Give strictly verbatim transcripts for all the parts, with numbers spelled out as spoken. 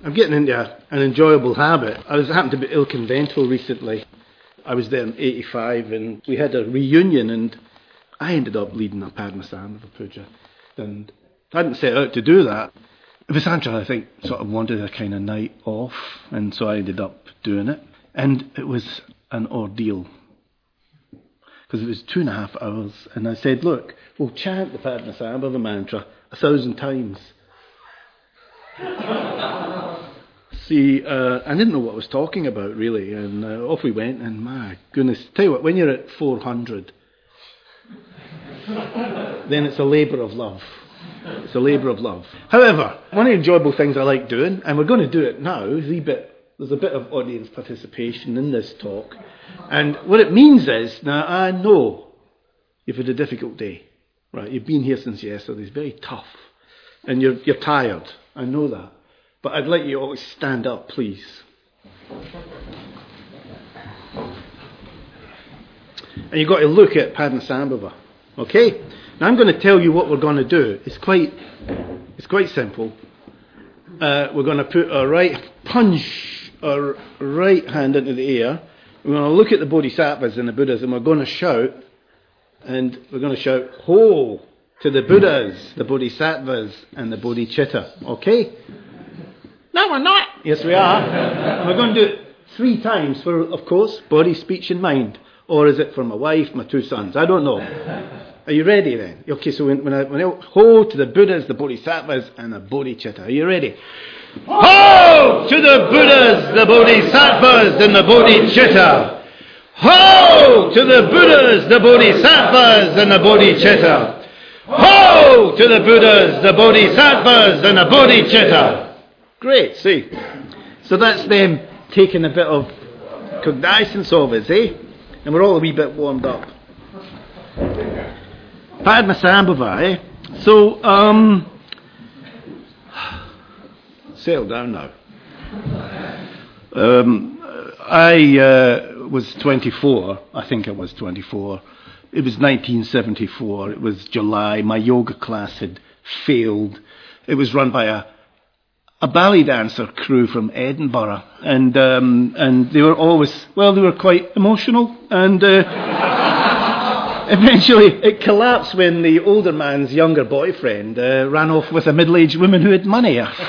I'm getting into a, an enjoyable habit. I was happened to be ill-convental recently. I was there in eighty-five and we had a reunion and I ended up leading a Padmasambhava puja. And I hadn't set out to do that. Vasantara, I think, sort of wanted a kind of night off, and so I ended up doing it. And it was an ordeal, because it was two and a half hours, and I said, look, we'll chant the Padmasambhava mantra a thousand times. See, uh, I didn't know what I was talking about, really, and uh, off we went, and my goodness, tell you what, when you're at four hundred, then it's a labour of love. It's a labour of love. However, one of the enjoyable things I like doing, and we're going to do it now, is a bit, there's a bit of audience participation in this talk. And what it means is, now I know you've had a difficult day, right? You've been here since yesterday. It's very tough. And you're, you're tired. I know that. But I'd like you all to stand up, please. And you've got to look at Padmasambhava. Okay? Now I'm going to tell you what we're going to do. It's quite, it's quite simple. Uh, we're going to put our right, punch our right hand into the air. We're going to look at the Bodhisattvas and the Buddhas, and we're going to shout, and we're going to shout, ho, to the Buddhas, the Bodhisattvas, and the Bodhicitta. Okay? No, we're not. Yes, we are. And we're going to do it three times for, of course, body, speech, and mind. Or is it for my wife, my two sons? I don't know. Are you ready then? Okay, so when, when, I, when I ho to the Buddhas, the Bodhisattvas, and the Bodhicitta. Are you ready? Ho to the Buddhas, the Bodhisattvas, and the Bodhicitta. Ho to the Buddhas, the Bodhisattvas, and the Bodhicitta. Ho to the Buddhas, the Bodhisattvas, and the Bodhicitta. Great, see. So that's them taking a bit of cognizance of us, eh? And we're all a wee bit warmed up. Padmasambhava, eh? So, um, settle down now. Um, I uh, was twenty-four, I think I was twenty-four. It was nineteen seventy-four, it was July, my yoga class had failed. It was run by a a ballet dancer crew from Edinburgh, and um, and they were always, well, they were quite emotional, and uh, eventually it collapsed when the older man's younger boyfriend uh, ran off with a middle-aged woman who had money. life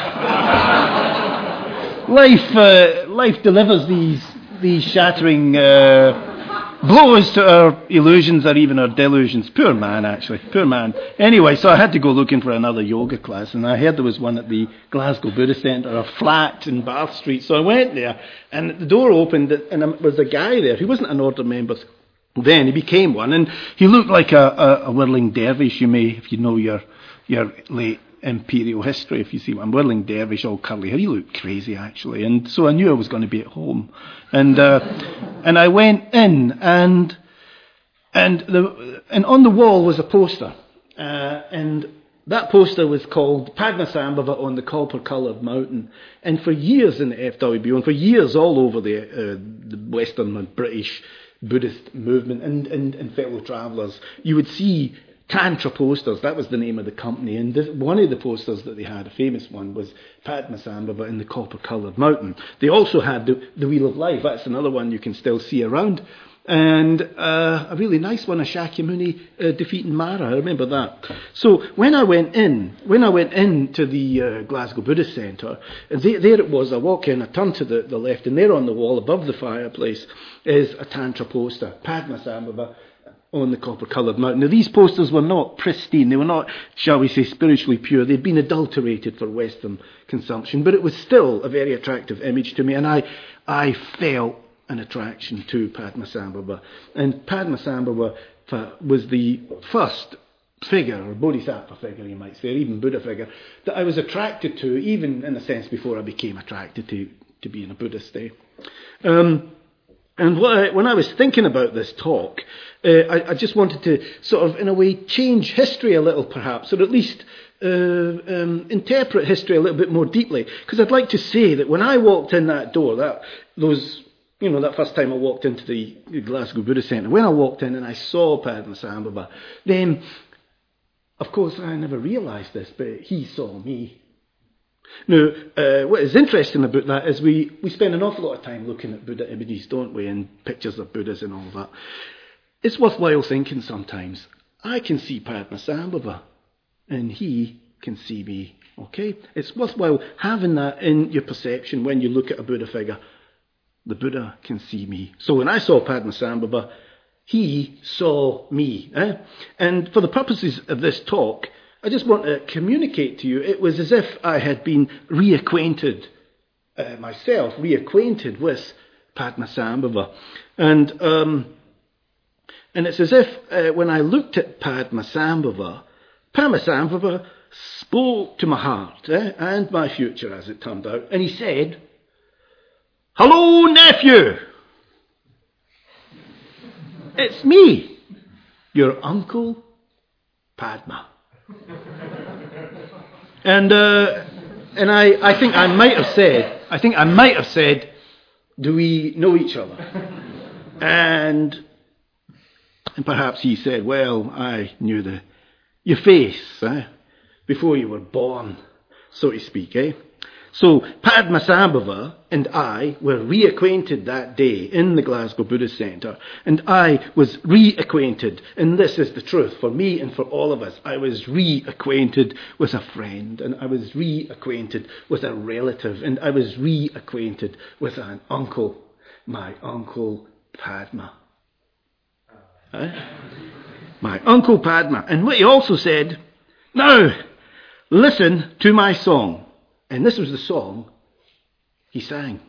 uh, life delivers these these shattering uh, blows to our illusions or even our delusions. Poor man, actually. Poor man. Anyway, so I had to go looking for another yoga class, and I heard there was one at the Glasgow Buddhist Centre, a flat in Bath Street. So I went there, and the door opened, and there was a guy there. He wasn't an order member then. He became one, and he looked like a, a, a whirling dervish. You may, if you know your your late imperial history, if you see one, whirling dervish, all curly hair. He looked crazy, actually, and so I knew I was going to be at home, and uh, and I went in, and and the and on the wall was a poster, uh, and that poster was called Padmasambhava on the Copper-Coloured Mountain, and for years in the F W B O, and for years all over the uh, the Western and British Buddhist movement and, and, and fellow travellers, you would see Tantra posters. That was the name of the company, and this, one of the posters that they had, a famous one, was Padmasambhava in the Copper-Coloured Mountain. They also had the, the Wheel of Life. That's another one you can still see around, and uh, a really nice one, a Shakyamuni uh, defeating Mara. I remember that. So when I went in, when I went into the uh, Glasgow Buddhist Centre, and there, there it was. I walk in, I turn to the, the left, and there on the wall above the fireplace is a Tantra poster, Padmasambhava on the Copper-Coloured Mountain. Now, these posters were not pristine. They were not, shall we say, spiritually pure. They'd been adulterated for Western consumption, but it was still a very attractive image to me, and I, I felt an attraction to Padmasambhava. And Padmasambhava was the first figure, or bodhisattva figure, you might say, or even Buddha figure, that I was attracted to, even in a sense before I became attracted to, to being a Buddhist. Eh? Um, And what I, when I was thinking about this talk, uh, I, I just wanted to sort of, in a way, change history a little, perhaps, or at least uh, um, interpret history a little bit more deeply. Because I'd like to say that when I walked in that door, that those, you know, that first time I walked into the Glasgow Buddhist Centre, when I walked in and I saw Padmasambhava, then, of course, I never realised this, but he saw me. Now, uh, what is interesting about that is we, we spend an awful lot of time looking at Buddha images, don't we, and pictures of Buddhas and all that. It's worthwhile thinking sometimes, I can see Padmasambhava, and he can see me, okay? It's worthwhile having that in your perception when you look at a Buddha figure. The Buddha can see me. So when I saw Padmasambhava, he saw me. Eh? And for the purposes of this talk, I just want to communicate to you, it was as if I had been reacquainted uh, myself, reacquainted with Padmasambhava. And um, and it's as if uh, when I looked at Padmasambhava, Padmasambhava spoke to my heart eh, and my future, as it turned out. And he said, "Hello, nephew! It's me, your uncle Padma." And uh, and I, I think I might have said, I think I might have said, "Do we know each other?" And and perhaps he said, "Well, I knew the your face eh, before you were born, so to speak." Eh? So Padmasambhava and I were reacquainted that day in the Glasgow Buddhist Centre, and I was reacquainted, and this is the truth for me and for all of us. I was reacquainted with a friend, and I was reacquainted with a relative, and I was reacquainted with an uncle, my uncle Padma. Eh? My uncle Padma. And what he also said, "Now, listen to my song." And this was the song he sang.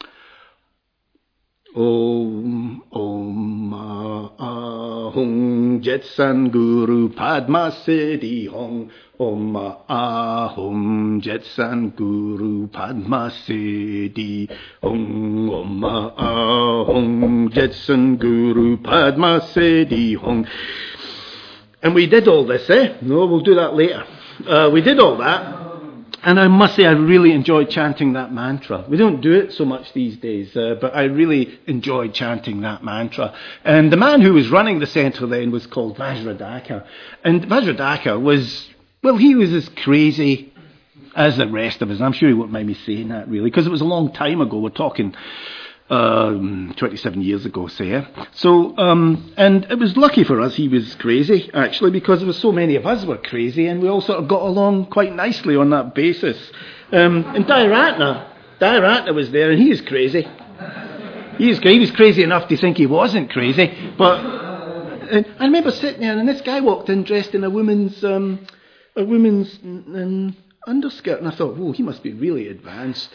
Om Om Ahung Jetsan Guru Padma Siddhi Hong. Om Ahung Jetsan Guru Padma Siddhi Hong. Om Ahung Jetsan Guru Padma Siddhi Hong. And we did all this, eh? No, we'll do that later. Uh, we did all that. And I must say I really enjoyed chanting that mantra. We don't do it so much these days, uh, but I really enjoyed chanting that mantra. And the man who was running the centre then was called Vajradhaka. And Vajradhaka was, well, he was as crazy as the rest of us. I'm sure he won't mind me saying that, really, because it was a long time ago. We're talking um, twenty-seven years ago, say. Eh? So, um, and it was lucky for us he was crazy, actually, because there were so many of us were crazy, and we all sort of got along quite nicely on that basis. Um, and Dairatna, Dairatna was there, and he was crazy. He was, he was crazy enough to think he wasn't crazy, but and I remember sitting there, and this guy walked in dressed in a woman's um, a woman's um, underskirt, and I thought, whoa, he must be really advanced.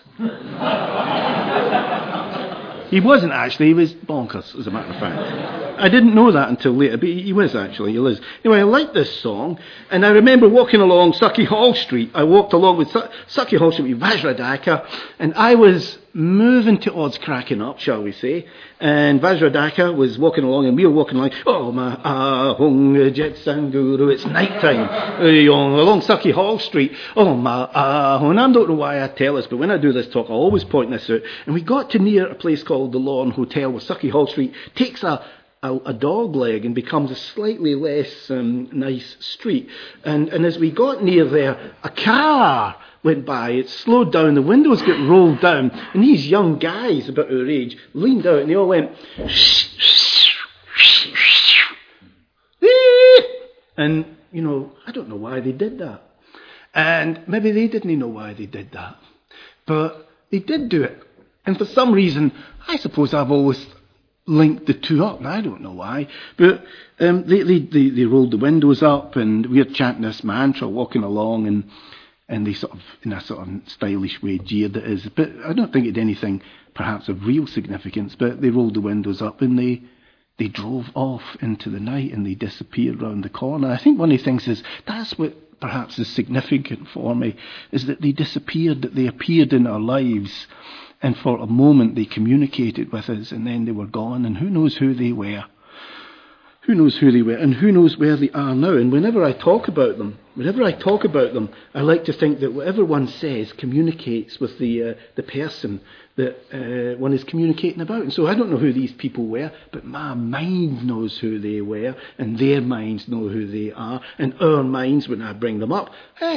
He wasn't actually, he was bonkers, as a matter of fact. I didn't know that until later, but he was actually, he was. Anyway, I liked this song, and I remember walking along Sucky Hall Street. I walked along with Su- Sucky Hall Street with Vajradhaka, and I was moving to odds cracking up, shall we say, and Vajradhaka was walking along, and we were walking along, oh my ahung jet sanguru, it's night time, along Sucky Hall Street, oh my ahung, and I don't know why I tell this, but when I do this talk, I always point this out, and we got to near a place called the Lawn Hotel, where Sucky Hall Street takes a A, a dog leg and becomes a slightly less um, nice street. And, and as we got near there, a car went by. It slowed down. The windows got rolled down. And these young guys, about our age, leaned out and they all went... And, you know, I don't know why they did that. And maybe they didn't know why they did that. But they did do it. And for some reason, I suppose I've always... linked the two up, and I don't know why, but um, they, they, they, they rolled the windows up, and we were chanting this mantra, walking along, and and they sort of, in a sort of stylish way, jeered at us, but I don't think it had anything perhaps of real significance, but they rolled the windows up, and they they drove off into the night, and they disappeared round the corner. I think one of the things is, that's what perhaps is significant for me, is that they disappeared, that they appeared in our lives, and for a moment they communicated with us, and then they were gone, and who knows who they were. Who knows who they were, and who knows where they are now. And whenever I talk about them, whenever I talk about them, I like to think that whatever one says communicates with the uh, the person that uh, one is communicating about. And so I don't know who these people were, but my mind knows who they were, and their minds know who they are, and our minds, when I bring them up, hey,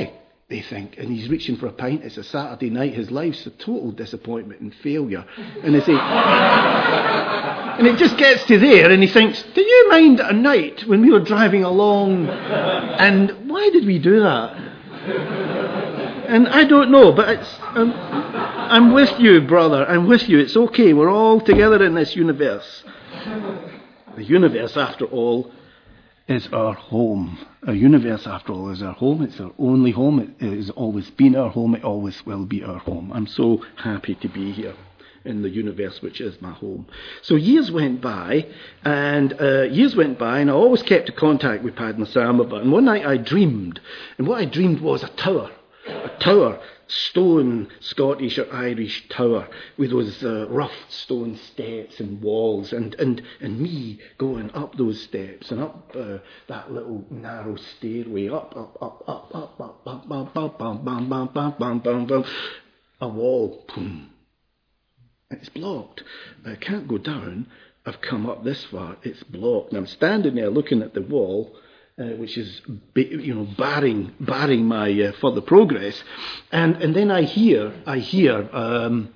they think, and he's reaching for a pint. It's a Saturday night. His life's a total disappointment and failure. And they say, and it just gets to there, and he thinks, do you mind a night when we were driving along, and why did we do that? And I don't know, but it's, um, I'm with you, brother. I'm with you. It's okay. We're all together in this universe. The universe, after all, is our home. Our universe, after all, is our home. It's our only home. It has always been our home. It always will be our home. I'm so happy to be here in the universe, which is my home. So years went by, and uh, years went by, and I always kept in contact with Padmasambhava. And one night I dreamed, and what I dreamed was a tower. A tower, stone, Scottish or Irish tower, with those uh, rough stone steps and walls, and, and, and me going up those steps and up uh, that little narrow stairway, up, up, up, up, up, up, up, up, up, up, bam, bam, bam, bam, bam, bam, bam, a wall, boom. It's blocked. I can't go down. I've come up this far. It's blocked. And I'm standing there looking at the wall, Uh, which is, you know, barring barring my uh, further progress, and and then I hear I hear um,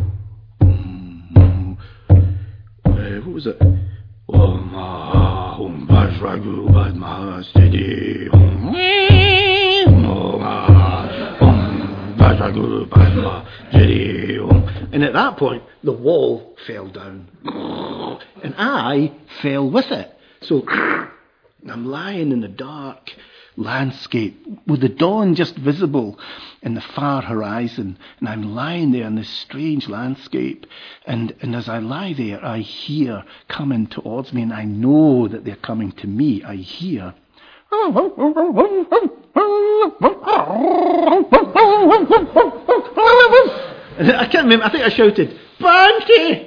uh, what was it? Om Om Vajragu Padma Steady. Om Vajragu Padma Steady. And at that point, the wall fell down, and I fell with it. So. I'm lying in the dark landscape with the dawn just visible in the far horizon, and I'm lying there in this strange landscape, and, and as I lie there I hear coming towards me, and I know that they're coming to me. I hear and I can't remember, I think I shouted, Banshee!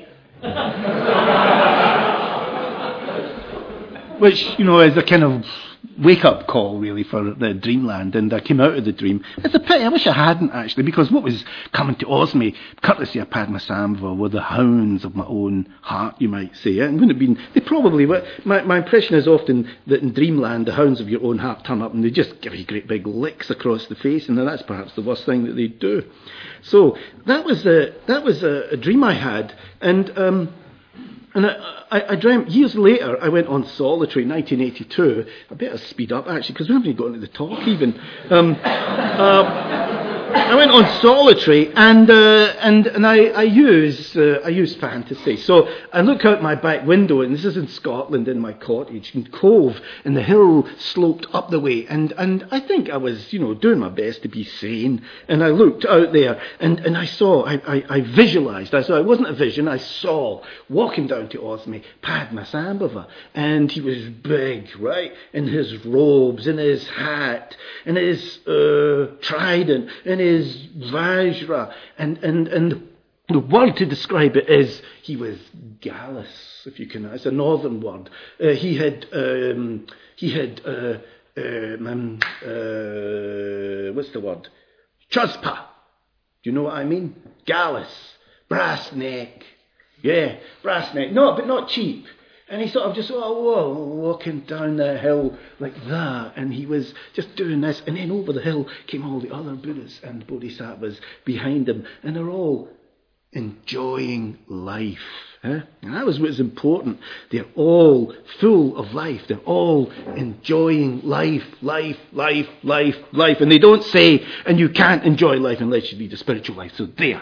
Which, you know, is a kind of wake-up call, really, for the dreamland. And I came out of the dream. It's a pity. I wish I hadn't, actually, because what was coming towards me, courtesy of Padmasambhava, were the hounds of my own heart, you might say. And wouldn't have been... They probably were... My, my impression is often that in dreamland, the hounds of your own heart turn up and they just give you great big licks across the face, and then that's perhaps the worst thing that they do. So, that was a, that was a, a dream I had. And... Um, And I, I, I dreamt, years later, I went on Solitary, nineteen eighty-two. I better speed up, actually, because we haven't even gotten to the talk, even. Um, uh, I went on Solitary, and uh, and and I, I use uh, I use fantasy. So I look out my back window, and this is in Scotland, in my cottage, in Cove, and the hill sloped up the way, and, and I think I was, you know, doing my best to be sane, and I looked out there, and, and I saw, I, I, I visualised, I saw, it wasn't a vision, I saw, walking down towards me, Padmasambhava, and he was big, right, in his robes, in his hat, in his uh, trident, in his vajra, and, and, and the word to describe it is, he was gallus, if you can, it's a northern word. Uh, he had, um, he had, uh, um, uh, what's the word? Chuspa. Do you know what I mean? Gallus, brass neck. Yeah, brass neck. No, but not cheap. And he sort of just, oh, whoa, walking down the hill like that. And he was just doing this. And then over the hill came all the other Buddhas and Bodhisattvas behind him. And they're all enjoying life. Huh? And that was what's important. They're all full of life. They're all enjoying life, life, life, life, life. And they don't say, and you can't enjoy life unless you lead a spiritual life. So there.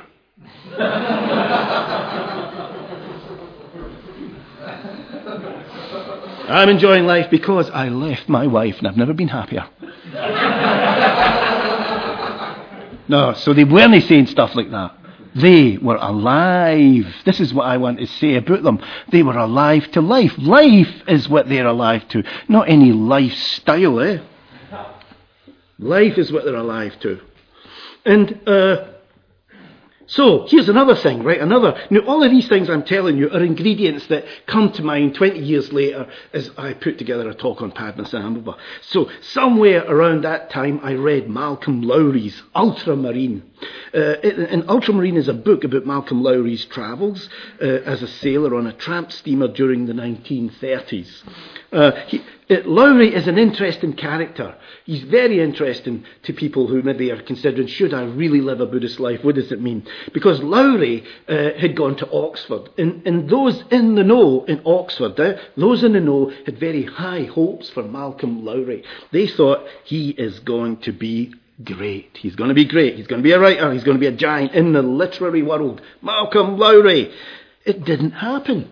I'm enjoying life because I left my wife and I've never been happier. No, so they weren't saying stuff like that. They were alive. This is what I want to say about them. They were alive to life. Life is what they're alive to, not any lifestyle, eh? Life is what they're alive to. And, uh, So, here's another thing, right? Another, now all of these things I'm telling you are ingredients that come to mind twenty years later as I put together a talk on Padmasambhava. So, somewhere around that time I read Malcolm Lowry's Ultramarine. Uh, and Ultramarine is a book about Malcolm Lowry's travels uh, as a sailor on a tramp steamer during the nineteen thirties. Uh, he, uh, Lowry is an interesting character. He's very interesting to people who maybe are considering, should I really live a Buddhist life? What does it mean? Because Lowry uh, had gone to Oxford. And, and those in the know in Oxford, uh, those in the know had very high hopes for Malcolm Lowry. They thought he is going to be great. He's going to be great. He's going to be a writer. He's going to be a giant in the literary world. Malcolm Lowry. It didn't happen.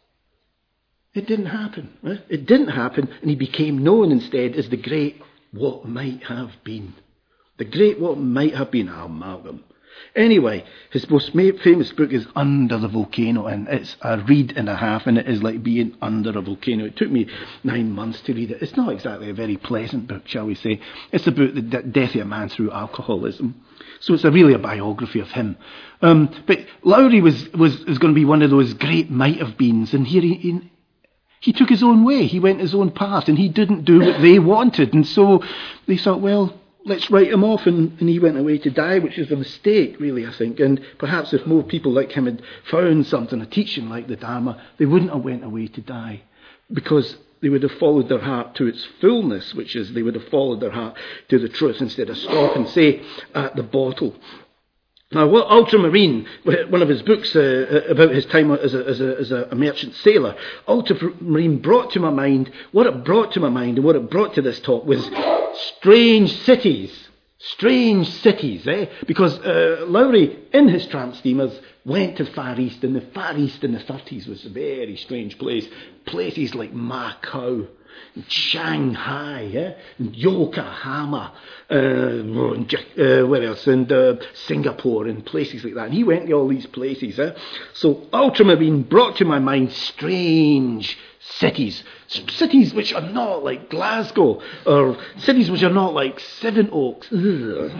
It didn't happen. Right? It didn't happen, and he became known instead as the great what might have been. The great what might have been, our Malcolm. Anyway, his most famous book is Under the Volcano, and it's a read and a half, and it is like being under a volcano. It took me nine months to read it. It's not exactly a very pleasant book, shall we say. It's about the death of a man through alcoholism. So it's a really a biography of him. Um, but Lowry was, was, was going to be one of those great might-have-beens, and here he... he He took his own way. He went his own path, and he didn't do what they wanted. And so they thought, well, let's write him off. And, and he went away to die, which is a mistake, really, I think. And perhaps if more people like him had found something, a teaching like the Dharma, they wouldn't have went away to die, because they would have followed their heart to its fullness, which is they would have followed their heart to the truth instead of stop and say at the bottle. Now, what Ultramarine, one of his books uh, about his time as a, as, a, as a merchant sailor, Ultramarine brought to my mind, what it brought to my mind and what it brought to this talk was strange cities. Strange cities, eh? Because uh, Lowry, in his tramp steamers, went to Far East, and the Far East in the thirties was a very strange place. Places like Macau, Shanghai, eh? and Yokohama, uh, uh, where else? And uh, Singapore, and places like that. And he went to all these places. Eh? So Ultramarine brought to my mind strange cities, cities which are not like Glasgow, or cities which are not like Seven Oaks. God,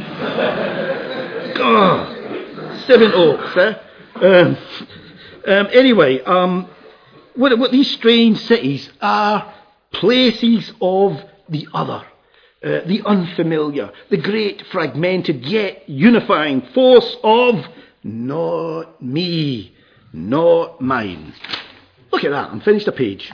Seven Oaks. Eh? Um, um, anyway, um, what, what these strange cities are. Places of the other, uh, the unfamiliar, the great fragmented yet unifying force of not me, not mine. Look at that, I'm finished a page.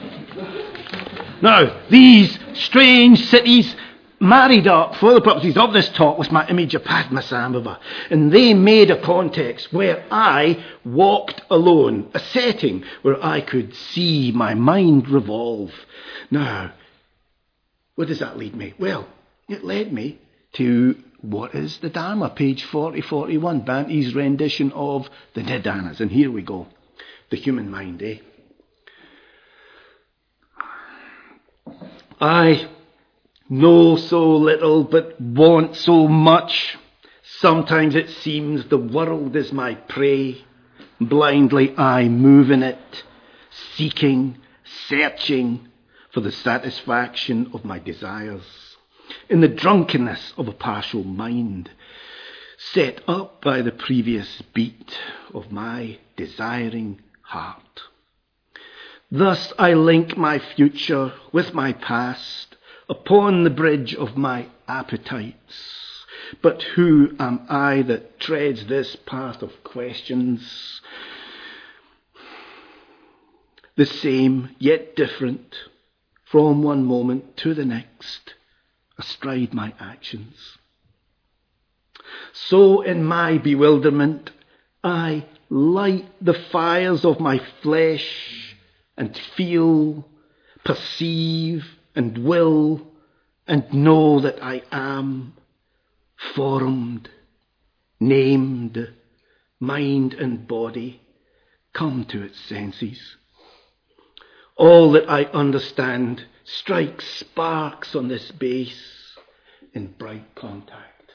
Now, these strange cities married up for the purposes of this talk with my image of Padmasambhava, and they made a context where I walked alone, a setting where I could see my mind revolve. Now, where does that lead me? Well, it led me to what is the Dharma, page forty forty-one, Bante's rendition of the Nidanas. And here we go. The human mind, eh? I know so little, but want so much. Sometimes it seems the world is my prey. Blindly I move in it, seeking, searching for the satisfaction of my desires, in the drunkenness of a partial mind, set up by the previous beat of my desiring heart. Thus I link my future with my past upon the bridge of my appetites. But who am I that treads this path of questions? The same, yet different, from one moment to the next, astride my actions. So in my bewilderment, I light the fires of my flesh and feel, perceive and will and know that I am formed, named, mind and body come to its senses. All that I understand strikes sparks on this base in bright contact.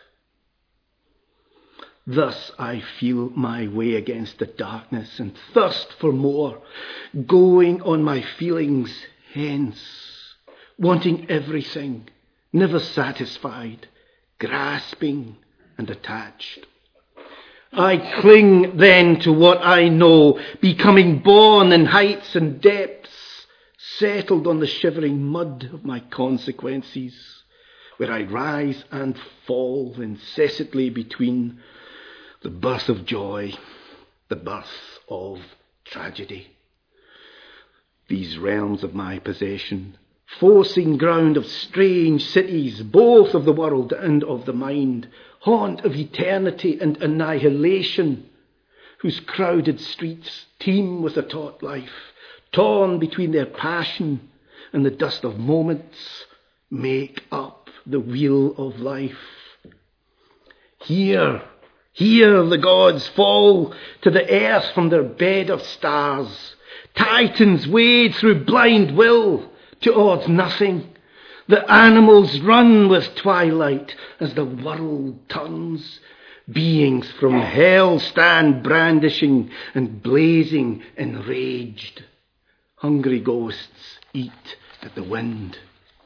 Thus I feel my way against the darkness and thirst for more, going on my feelings hence, wanting everything, never satisfied, grasping and attached. I cling then to what I know, becoming born in heights and depths, settled on the shivering mud of my consequences, where I rise and fall incessantly between the birth of joy, the birth of tragedy. These realms of my possession, forcing ground of strange cities, both of the world and of the mind, haunt of eternity and annihilation, whose crowded streets teem with a taut life, torn between their passion and the dust of moments, make up the wheel of life. Here, here the gods fall to the earth from their bed of stars. Titans wade through blind will towards nothing. The animals run with twilight as the world turns. Beings from hell stand brandishing and blazing enraged. Hungry ghosts eat at the wind.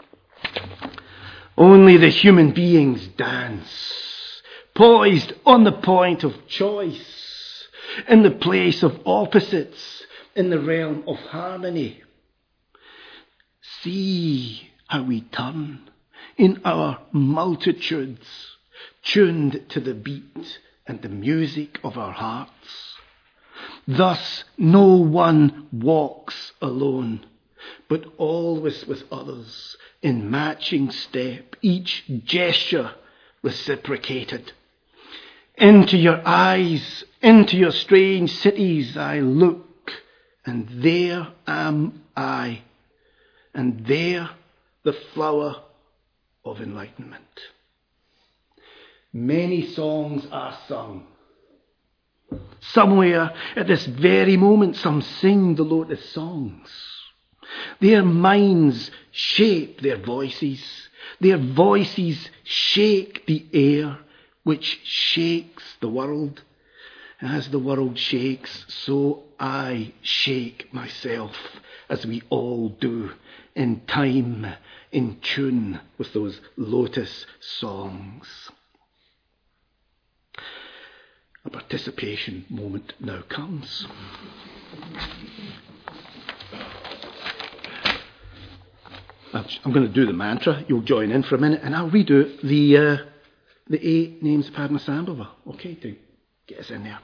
Only the human beings dance, poised on the point of choice, in the place of opposites, in the realm of harmony. See how we turn in our multitudes, tuned to the beat and the music of our hearts. Thus no one walks alone, but always with others, in matching step, each gesture reciprocated. Into your eyes, into your strange cities I look, and there am I, and there the flower of enlightenment. Many songs are sung. Somewhere at this very moment some sing the lotus songs. Their minds shape their voices. Their voices shake the air, which shakes the world. As the world shakes, so I shake myself, as we all do, in time, in tune with those lotus songs. A participation moment now comes. I'm going to do the mantra. You'll join in for a minute, and I'll redo the uh, the eight names of Padmasambhava. Okay, to get us in there.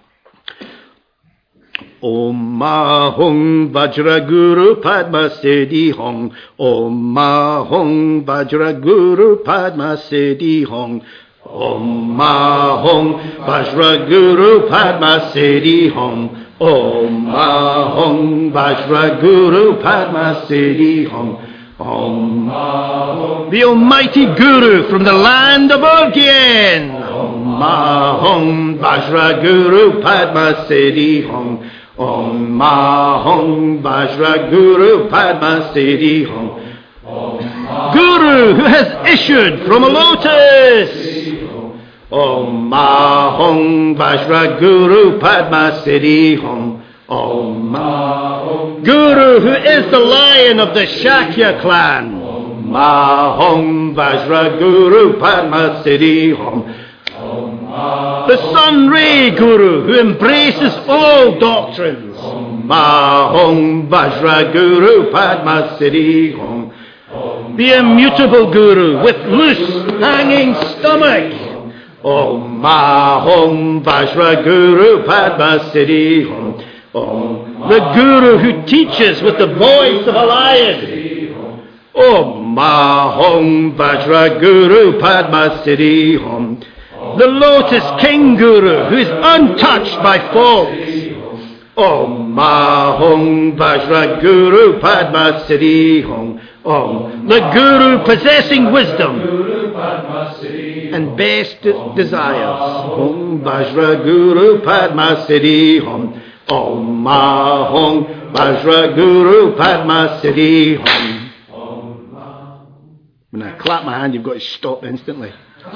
Om Mahong Vajra Guru Padma Siddhi Hong. Om Mahong Vajra Guru Padma Siddhi Hong. Om Mahong Vajra Guru Padma Siddhi Hong. Om Mahong Vajra Guru Padma Siddhi Hong. Om Mahong, the Almighty Guru from the land of Urgyen. Om Mahong Vajra Guru Padma Siddhi Hong. Om Mahong Vajra Guru Padma Siddhi Hong. Guru who has issued from a lotus. Om Mahong Vajra Guru Padma Siddhi Hong. Om Mahong, Guru who is the lion of the Shakya clan. Om Mahong Vajra Guru Padma Siddhi Hong. The Sun Ray Guru who embraces all doctrines. Om Mahong Vajra Guru Padma Siddhi Hong. The immutable Guru with loose hanging stomach. Om Mahong Vajra Guru Padma Siddhi Hong. Om, the Guru who teaches with the voice of a lion. Om Mahong Vajra Guru Padma Siddhi Hong. The Lotus King Guru who is untouched by faults. Om Mahong Vajra Guru Padma Siddhi Hong. Om, the Guru possessing wisdom and best desires. Om Vajra Guru Padma Siddhi Hong. Om Mahong Vajra Guru Padma Siddhi Hong. When I clap my hand, you've got to stop instantly.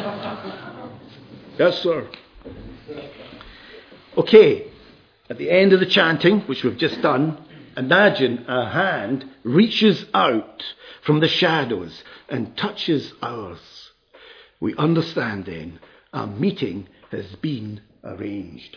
Yes, sir. Okay, at the end of the chanting, which we've just done, imagine a hand reaches out from the shadows and touches ours. We understand then a meeting has been arranged.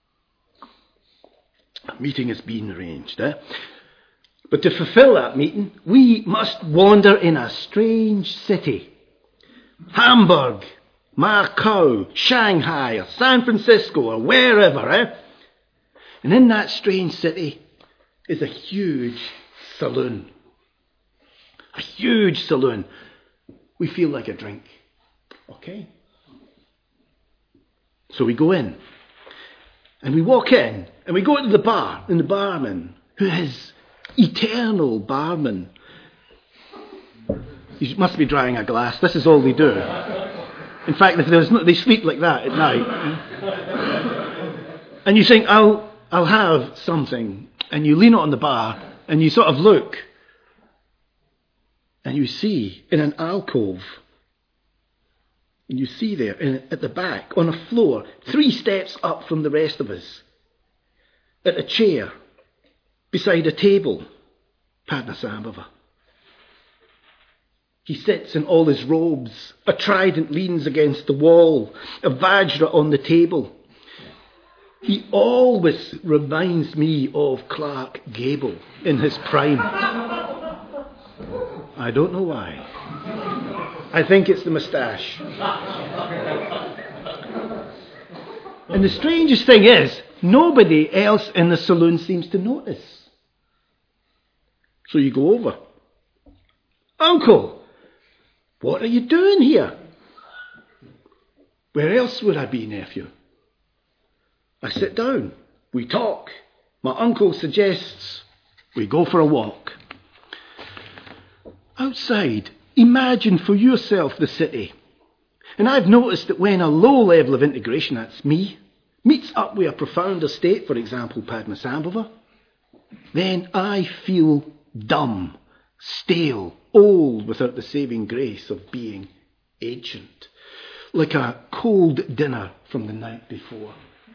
A meeting has been arranged. Eh? But to fulfill that meeting, we must wander in a strange city. Hamburg, Macau, Shanghai, or San Francisco, or wherever, eh? And in that strange city is a huge saloon. A huge saloon. We feel like a drink. Okay. So we go in. And we walk in. And we go to the bar. And the barman, who is eternal barman. He must be drying a glass. This is all they do. In fact, if there's no, they sleep like that at night. And you think, I'll, I'll have something. And you lean on the bar. And you sort of look. And you see in an alcove, and you see there in, at the back, on a floor, three steps up from the rest of us, at a chair, beside a table, Padmasambhava. He sits in all his robes. A trident leans against the wall, a vajra on the table. He always reminds me of Clark Gable in his prime. I don't know why. I think it's the moustache. And the strangest thing is, nobody else in the saloon seems to notice. So you go over. Uncle, what are you doing here? Where else would I be, nephew? I sit down. We talk. My uncle suggests we go for a walk. Outside, imagine for yourself the city. And I've noticed that when a low level of integration, that's me, meets up with a profounder state, for example, Padmasambhava, then I feel dumb, stale, old without the saving grace of being ancient, like a cold dinner from the night before.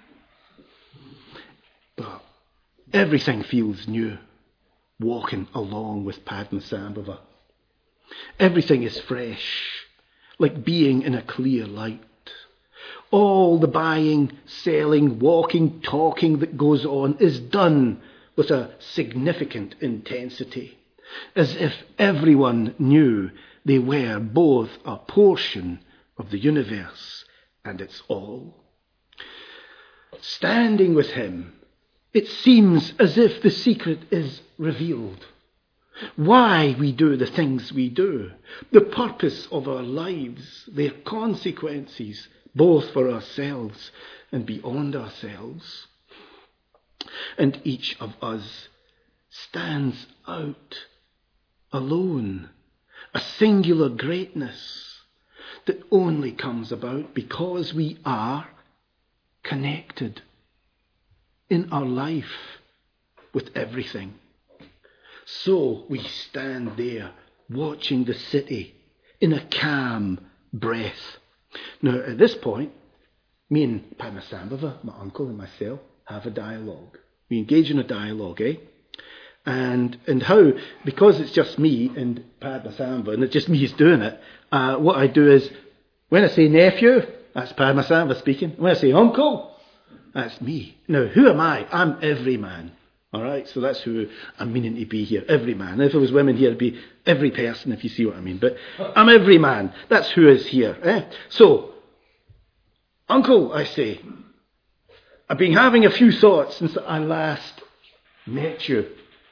But everything feels new, walking along with Padmasambhava. Everything is fresh, like being in a clear light. All the buying, selling, walking, talking that goes on is done with a significant intensity, as if everyone knew they were both a portion of the universe and its all. Standing with him, it seems as if the secret is revealed. Why we do the things we do, the purpose of our lives, their consequences, both for ourselves and beyond ourselves. And each of us stands out alone, a singular greatness that only comes about because we are connected in our life with everything. So we stand there watching the city in a calm breath. Now at this point, me and Padmasambhava, my uncle and myself, have a dialogue. We engage in a dialogue, eh? And and how, because it's just me and Padmasambhava, and it's just me who's doing it, uh, what I do is, when I say nephew, that's Padmasambhava speaking. When I say uncle, that's me. Now, who am I? I'm every man. All right, so that's who I'm meaning to be here, every man. If it was women here, it'd be every person, if you see what I mean. But I'm every man. That's who is here. Eh? So, uncle, I say, I've been having a few thoughts since I last met you.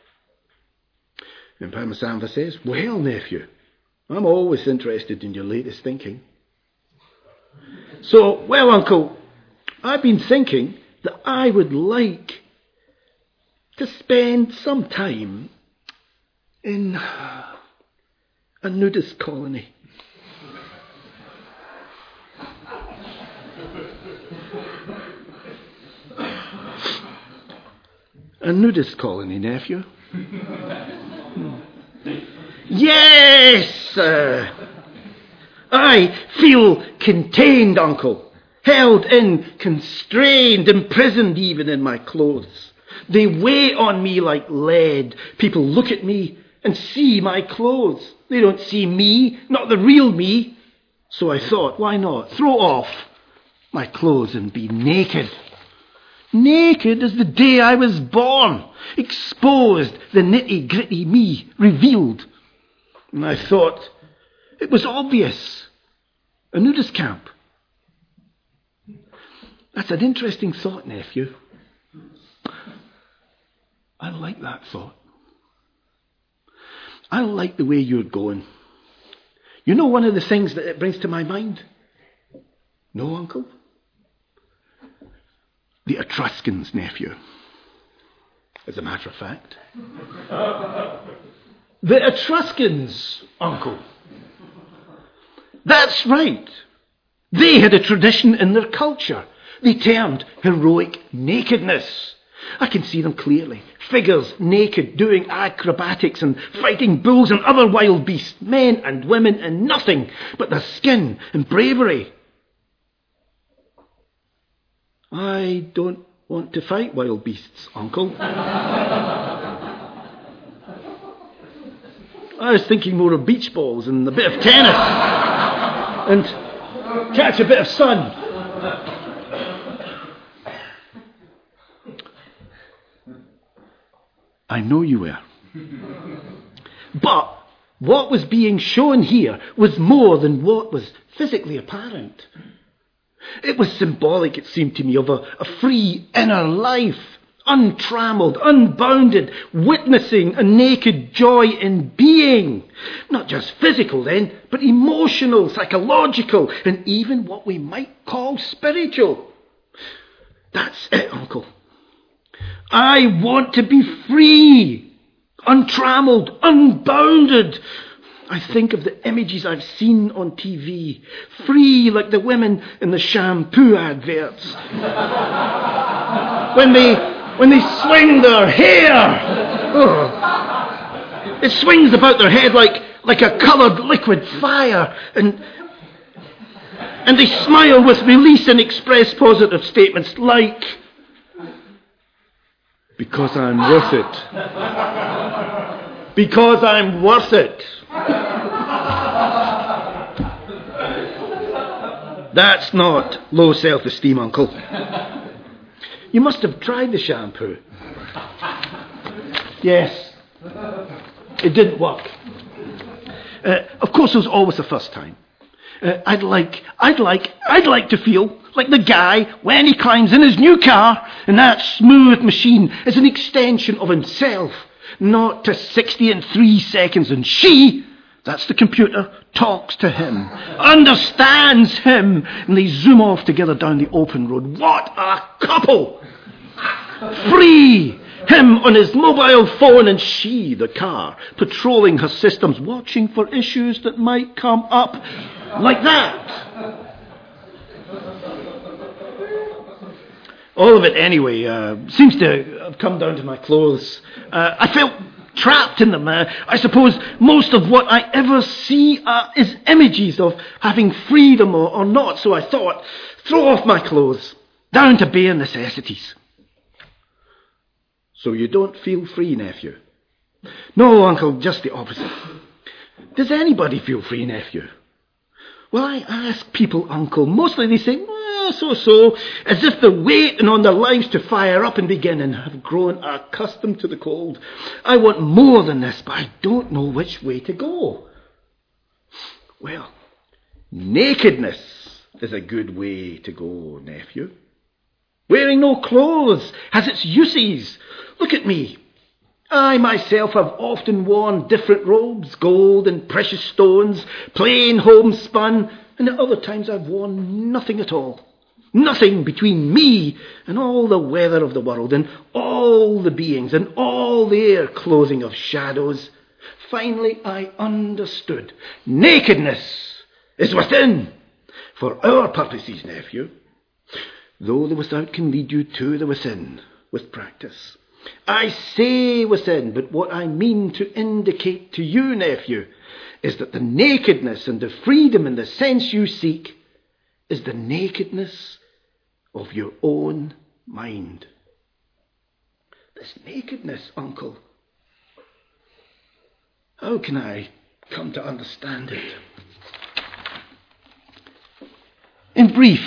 And Padmasambhava says, well, nephew, I'm always interested in your latest thinking. So, well, uncle, I've been thinking that I would like to spend some time in a nudist colony. A nudist colony, nephew. Hmm. Yes! Uh, I feel contained, uncle. Held in, constrained, imprisoned even in my clothes. They weigh on me like lead. People look at me and see my clothes. They don't see me, not the real me. So I thought, why not throw off my clothes and be naked? Naked as the day I was born. Exposed, the nitty-gritty me revealed. And I thought, it was obvious. A nudist camp. That's an interesting thought, nephew. I like that thought. I like the way you're going. You know one of the things that it brings to my mind? No, uncle? The Etruscans, nephew. As a matter of fact. The Etruscans, uncle. That's right. They had a tradition in their culture they termed heroic nakedness. I can see them clearly. Figures naked, doing acrobatics and fighting bulls and other wild beasts, men and women in nothing but their skin and bravery. I don't want to fight wild beasts, uncle. I was thinking more of beach balls and a bit of tennis and catch a bit of sun. I know you were. But what was being shown here was more than what was physically apparent. It was symbolic, it seemed to me, of a, a free inner life, untrammeled, unbounded, witnessing a naked joy in being. Not just physical then, but emotional, psychological, and even what we might call spiritual. That's it, uncle. I want to be free, untrammeled, unbounded. I think of the images I've seen on T V, free like the women in the shampoo adverts. when they when they swing their hair, oh, it swings about their head like like a coloured liquid fire, and and they smile with release and express positive statements like, because I'm worth it. Because I'm worth it. That's not low self-esteem, uncle. You must have tried the shampoo. Yes. It didn't work. Uh, of course, it was always the first time. Uh, I'd like, I'd like, I'd like to feel like the guy when he climbs in his new car and that smooth machine is an extension of himself, not to sixty in three seconds, and she, that's the computer, talks to him, understands him, and they zoom off together down the open road. What a couple! Free! Him on his mobile phone and she, the car, patrolling her systems, watching for issues that might come up. Like that. All of it, anyway, uh, seems to have come down to my clothes. Uh, I felt trapped in them. Uh, I suppose most of what I ever see uh, is images of having freedom or, or not. So I thought, throw off my clothes, down to bare necessities. So you don't feel free, nephew? No, uncle, just the opposite. Does anybody feel free, nephew? Well, I ask people, uncle. Mostly they say, well, so-so, as if they're waiting on their lives to fire up and begin and have grown accustomed to the cold. I want more than this, but I don't know which way to go. Well, nakedness is a good way to go, nephew. Wearing no clothes has its uses. Look at me. I myself have often worn different robes, gold and precious stones, plain homespun, and at other times I've worn nothing at all. Nothing between me and all the weather of the world, and all the beings, and all their clothing of shadows. Finally I understood. Nakedness is within, for our purposes, nephew. Though the without can lead you to the within with practice. I say within, but what I mean to indicate to you, nephew, is that the nakedness and the freedom in the sense you seek is the nakedness of your own mind. This nakedness, uncle, how can I come to understand it? In brief,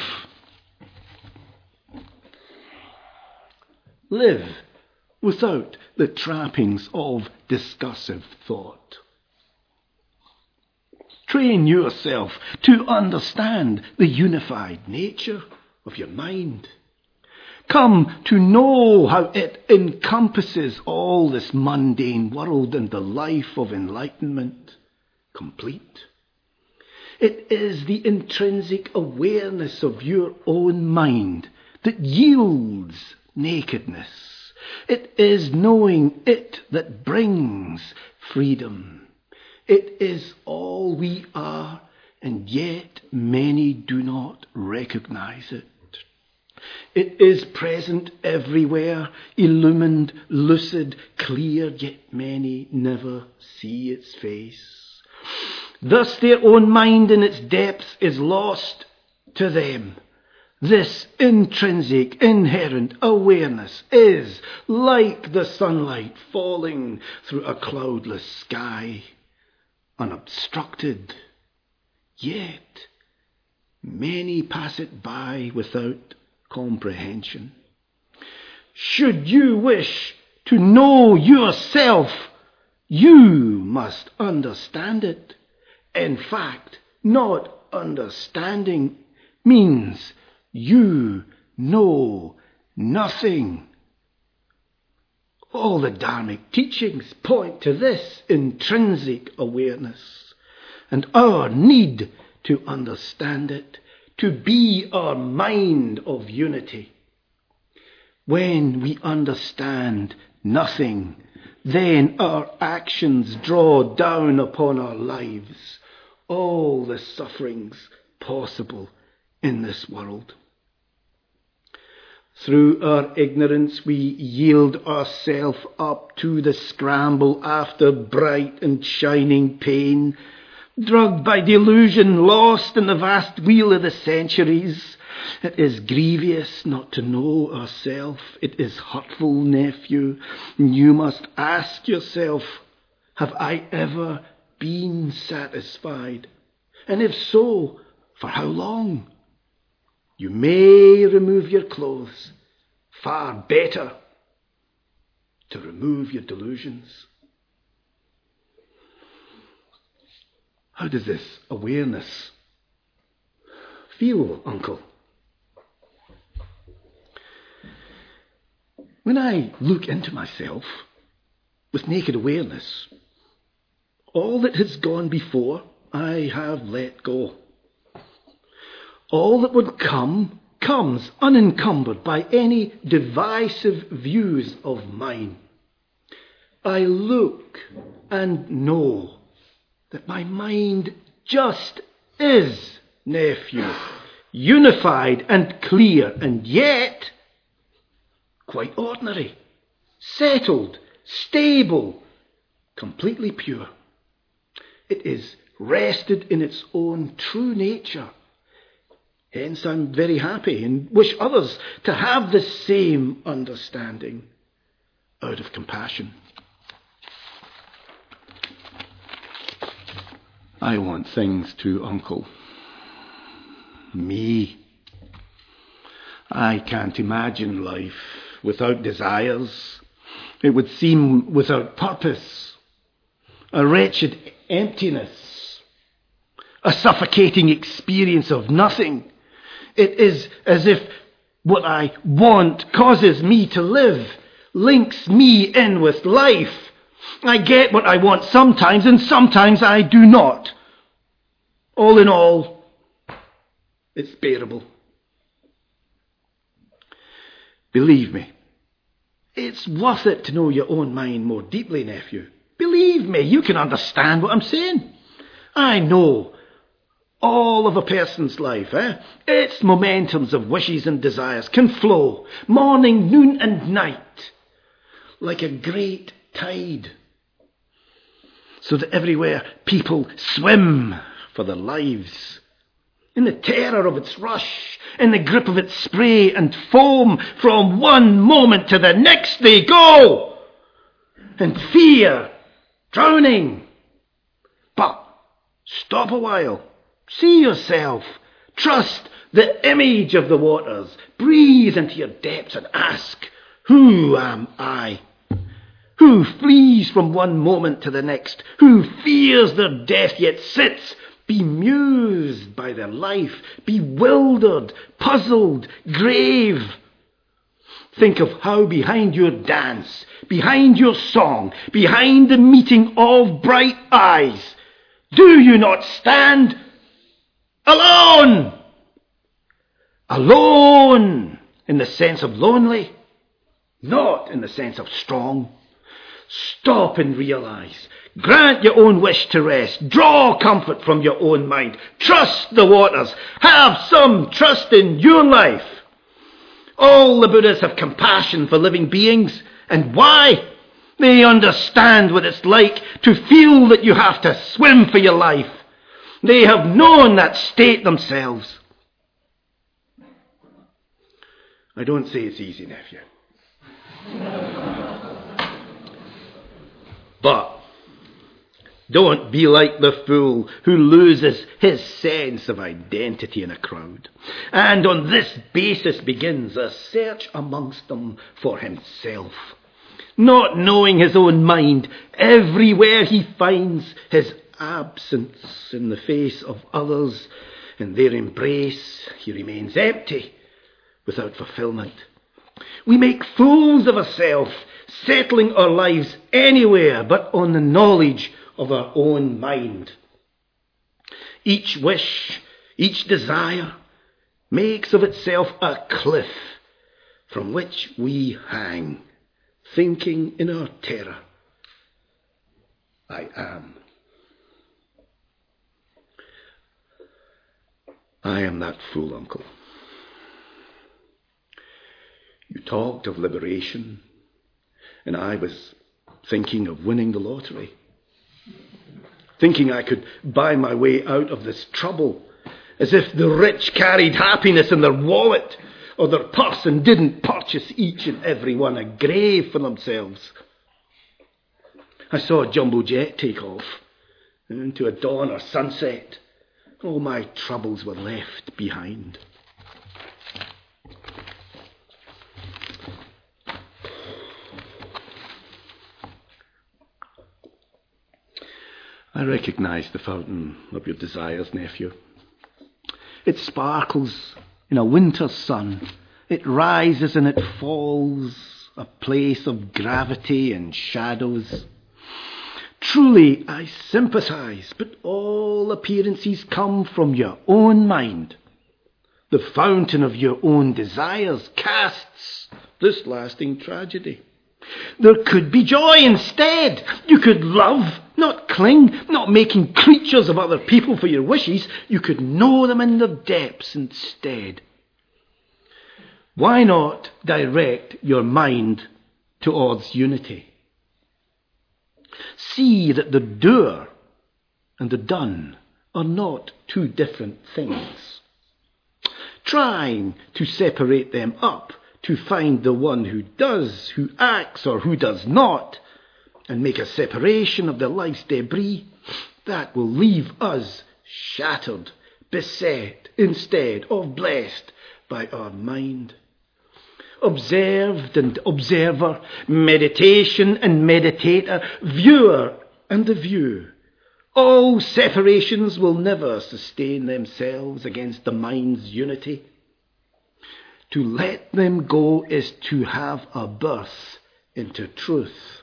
live without the trappings of discursive thought. Train yourself to understand the unified nature of your mind. Come to know how it encompasses all this mundane world and the life of enlightenment complete. It is the intrinsic awareness of your own mind that yields nakedness. It is knowing it that brings freedom. It is all we are, and yet many do not recognize it. It is present everywhere, illumined, lucid, clear, yet many never see its face. Thus their own mind in its depths is lost to them. This intrinsic, inherent awareness is like the sunlight falling through a cloudless sky, unobstructed. Yet many pass it by without comprehension. Should you wish to know yourself, you must understand it. In fact, not understanding means you know nothing. All the Dharmic teachings point to this intrinsic awareness and our need to understand it, to be our mind of unity. When we understand nothing, then our actions draw down upon our lives all the sufferings possible in this world. Through our ignorance, we yield ourselves up to the scramble after bright and shining pain, drugged by delusion, lost in the vast wheel of the centuries. It is grievous not to know ourself. It is hurtful, nephew. You must ask yourself, have I ever been satisfied? And if so, for how long? You may remove your clothes. Far better to remove your delusions. How does this awareness feel, Uncle? When I look into myself with naked awareness, all that has gone before, I have let go. All that would come, comes unencumbered by any divisive views of mine. I look and know that my mind just is, nephew, unified and clear, and yet quite ordinary, settled, stable, completely pure. It is rested in its own true nature. Hence I'm very happy and wish others to have the same understanding out of compassion. I want things too, Uncle. Me. I can't imagine life without desires. It would seem without purpose. A wretched emptiness. A suffocating experience of nothing. It is as if what I want causes me to live, links me in with life. I get what I want sometimes, and sometimes I do not. All in all, it's bearable. Believe me, it's worth it to know your own mind more deeply, nephew. Believe me, you can understand what I'm saying. I know all of a person's life, eh? Its momentums of wishes and desires can flow morning, noon and night like a great tide, so that everywhere people swim for their lives in the terror of its rush, in the grip of its spray and foam. From one moment to the next they go, in fear, drowning. But stop a while. See yourself. Trust the image of the waters. Breathe into your depths and ask, who am I? Who flees from one moment to the next? Who fears their death yet sits bemused by their life, bewildered, puzzled, grave. Think of how behind your dance, behind your song, behind the meeting of bright eyes, do you not stand alone? Alone in the sense of lonely, not in the sense of strong. Stop and realize. Grant your own wish to rest. Draw comfort from your own mind. Trust the waters. Have some trust in your life. All the Buddhas have compassion for living beings. And why? They understand what it's like to feel that you have to swim for your life. They have known that state themselves. I don't say it's easy, nephew. But don't be like the fool who loses his sense of identity in a crowd, and on this basis begins a search amongst them for himself, not knowing his own mind. Everywhere he finds his absence in the face of others, in their embrace, he remains empty, without fulfillment. We make fools of ourselves, settling our lives anywhere but on the knowledge of our own mind. Each wish, each desire makes of itself a cliff from which we hang, thinking in our terror, I am. I am that fool, uncle. You talked of liberation, and I was thinking of winning the lottery. Thinking I could buy my way out of this trouble, as if the rich carried happiness in their wallet or their purse and didn't purchase each and every one a grave for themselves. I saw a jumbo jet take off into a dawn or sunset. All my troubles were left behind. I recognize the fountain of your desires, nephew. It sparkles in a winter's sun. It rises and it falls, a place of gravity and shadows. Truly, I sympathize, but all appearances come from your own mind. The fountain of your own desires casts this lasting tragedy. There could be joy instead. You could love, not cling, not making creatures of other people for your wishes. You could know them in their depths instead. Why not direct your mind towards unity? See that the doer and the done are not two different things. Trying to separate them up, to find the one who does, who acts, or who does not, and make a separation of their life's debris, that will leave us shattered, beset, instead of blessed by our mind. Observed and observer, meditation and meditator, viewer and the view. All separations will never sustain themselves against the mind's unity. To let them go is to have a birth into truth.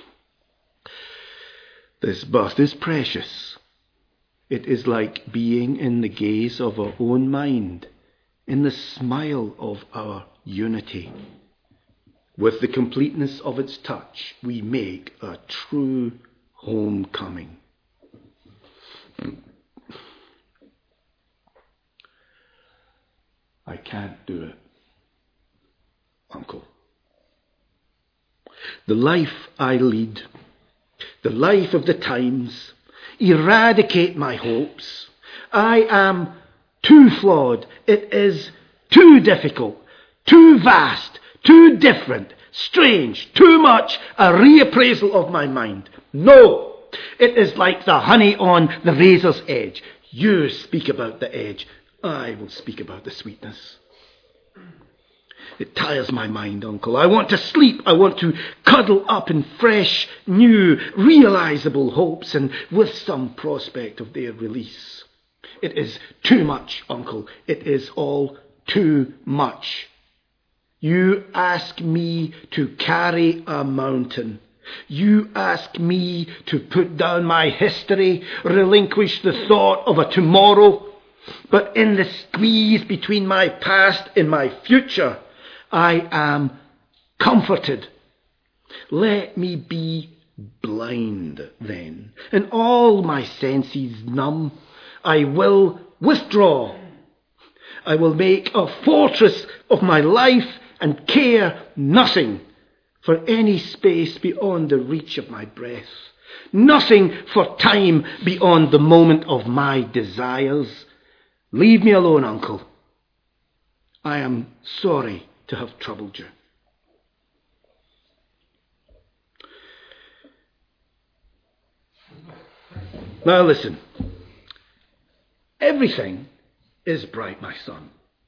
This birth is precious. It is like being in the gaze of our own mind, in the smile of our unity. With the completeness of its touch, we make a true homecoming. I can't do it, uncle. The life I lead, the life of the times, eradicate my hopes. I am too flawed. It is too difficult, too vast, too different, strange, too much a reappraisal of my mind. No, it is like the honey on the razor's edge. You speak about the edge. I will speak about the sweetness. It tires my mind, uncle. I want to sleep. I want to cuddle up in fresh, new, realizable hopes and with some prospect of their release. It is too much, uncle. It is all too much. You ask me to carry a mountain. You ask me to put down my history, relinquish the thought of a tomorrow. But in the squeeze between my past and my future, I am comforted. Let me be blind then, and all my senses numb. I will withdraw. I will make a fortress of my life and care nothing for any space beyond the reach of my breath, nothing for time beyond the moment of my desires. Leave me alone, uncle. I am sorry to have troubled you. Now listen. Everything is bright, my son.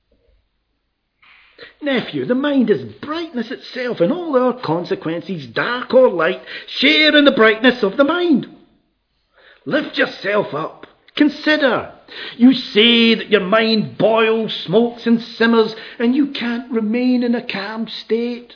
Nephew, the mind is brightness itself, and all our consequences, dark or light, share in the brightness of the mind. Lift yourself up. Consider. You say that your mind boils, smokes and simmers, and you can't remain in a calm state.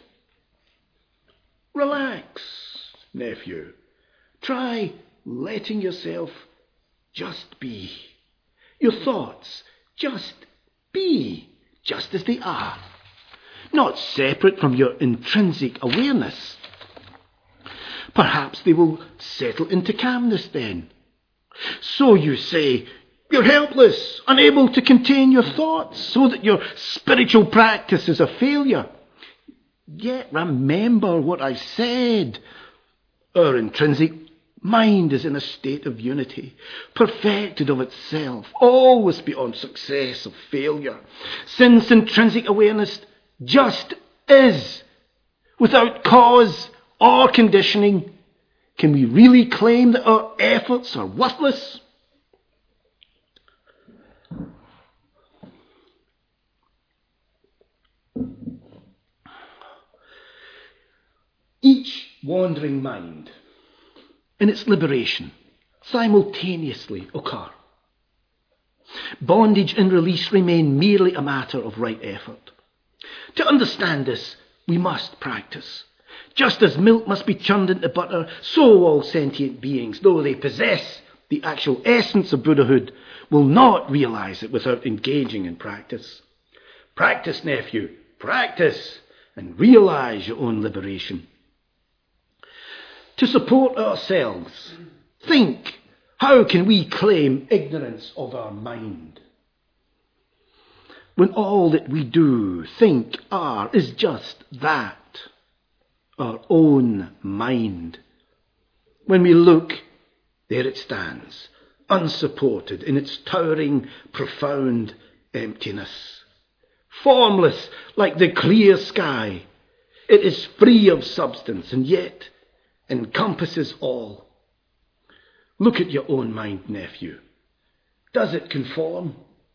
Relax, nephew. Try letting yourself just be. Your thoughts just be, just as they are, not separate from your intrinsic awareness. Perhaps they will settle into calmness then. So you say, you're helpless, unable to contain your thoughts, so that your spiritual practice is a failure. Yet remember what I said. Our intrinsic mind is in a state of unity, perfected of itself, always beyond success or failure. Since intrinsic awareness just is, without cause or conditioning, can we really claim that our efforts are worthless? Each wandering mind and its liberation simultaneously occur. Bondage and release remain merely a matter of right effort. To understand this, we must practice. Just as milk must be churned into butter, so all sentient beings, though they possess the actual essence of Buddhahood, will not realize it without engaging in practice. Practice, nephew, practice, and realize your own liberation. To support ourselves, think, how can we claim ignorance of our mind? When all that we do, think, are, is just that, our own mind. When we look, there it stands, unsupported in its towering, profound emptiness. Formless like the clear sky, it is free of substance and yet encompasses all. Look at your own mind, nephew. Does it conform?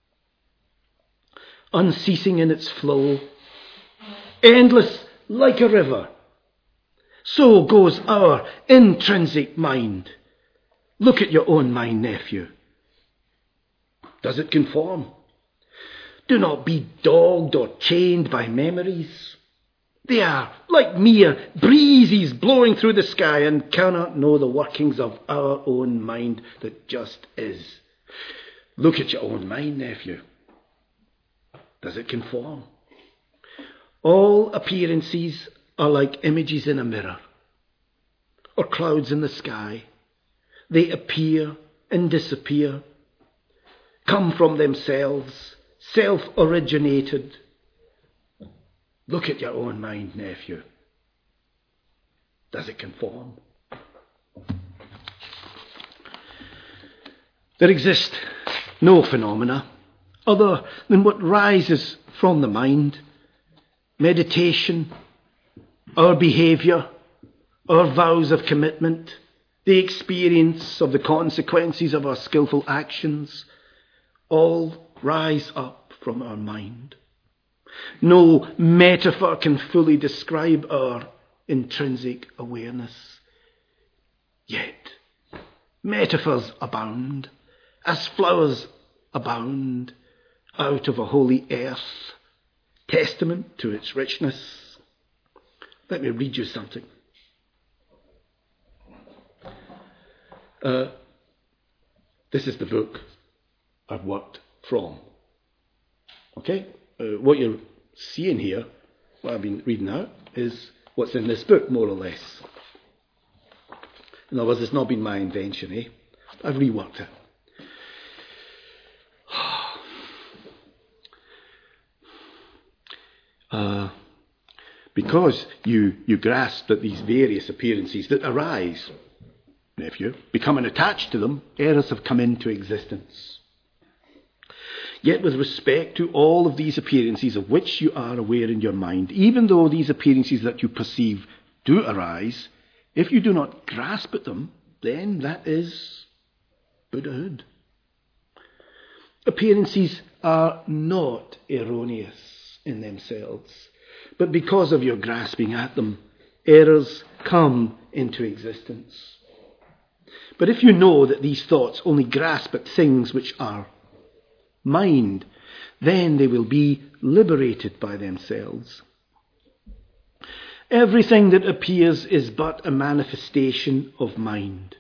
Unceasing in its flow, endless like a river, so goes our intrinsic mind. Look at your own mind, nephew. Does it conform? Do not be dogged or chained by memories. They are like mere breezes blowing through the sky and cannot know the workings of our own mind that just is. Look at your own mind, nephew. Does it conform? All appearances are like images in a mirror or clouds in the sky. They appear and disappear, come from themselves, self-originated. Look at your own mind, nephew. Does it conform? There exist no phenomena other than what rises from the mind. Meditation, our behaviour, our vows of commitment, the experience of the consequences of our skillful actions, all rise up from our mind. No metaphor can fully describe our intrinsic awareness. Yet, metaphors abound, as flowers abound out of a holy earth, testament to its richness. Let me read you something. Uh, this is the book I've worked from. Okay? Uh, what you're seeing here, what I've been reading out, is what's in this book, more or less. In other words, it's not been my invention, eh? I've reworked it. Uh, because you, you grasp that these various appearances that arise, nephew, becoming attached to them, errors have come into existence. Yet with respect to all of these appearances of which you are aware in your mind, even though these appearances that you perceive do arise, if you do not grasp at them, then that is Buddhahood. Appearances are not erroneous in themselves, but because of your grasping at them, errors come into existence. But if you know that these thoughts only grasp at things which are mind, then they will be liberated by themselves. Everything that appears is but a manifestation of mind.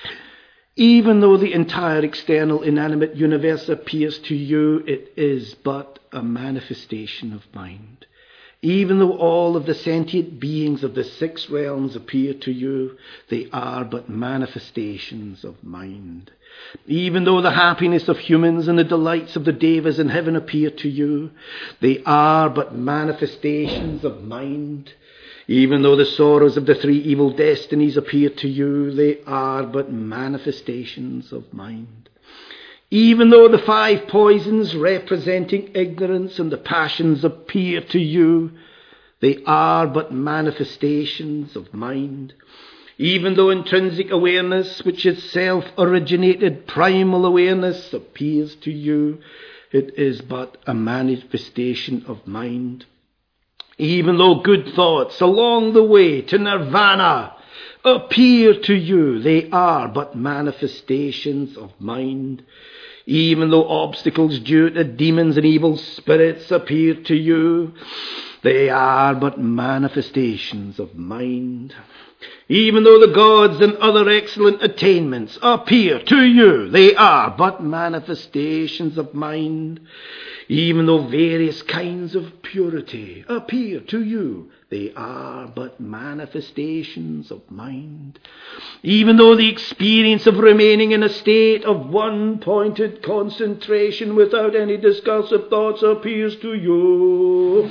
Even though the entire external inanimate universe appears to you, it is but a manifestation of mind. Even though all of the sentient beings of the six realms appear to you, they are but manifestations of mind. Even though the happiness of humans and the delights of the devas in heaven appear to you, they are but manifestations of mind. Even though the sorrows of the three evil destinies appear to you, they are but manifestations of mind. Even though the five poisons representing ignorance and the passions appear to you, they are but manifestations of mind. Even though intrinsic awareness, which is self-originated primal awareness, appears to you, it is but a manifestation of mind. Even though good thoughts along the way to nirvana appear to you, they are but manifestations of mind. Even though obstacles due to demons and evil spirits appear to you, they are but manifestations of mind. Even though the gods and other excellent attainments appear to you, they are but manifestations of mind. Even though various kinds of purity appear to you, they are but manifestations of mind. Even though the experience of remaining in a state of one-pointed concentration without any discursive thoughts appears to you,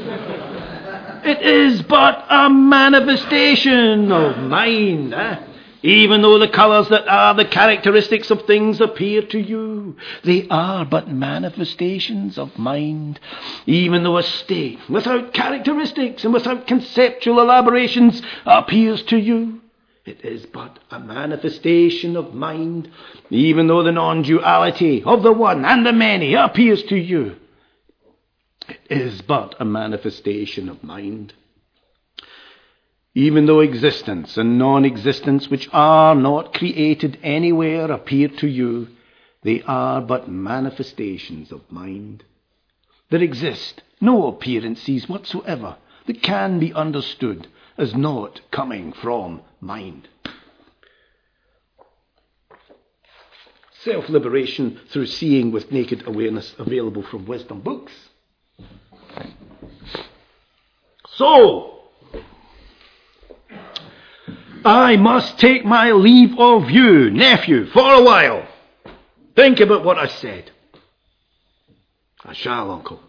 it is but a manifestation of mind. Eh? Even though the colours that are the characteristics of things appear to you, they are but manifestations of mind. Even though a state without characteristics and without conceptual elaborations appears to you, it is but a manifestation of mind. Even though the non-duality of the one and the many appears to you, it is but a manifestation of mind. Even though existence and non-existence, which are not created anywhere, appear to you, they are but manifestations of mind. There exist no appearances whatsoever that can be understood as not coming from mind. Self-liberation through seeing with naked awareness, available from Wisdom Books. So, I must take my leave of you, nephew, for a while. Think about what I said. I shall, uncle.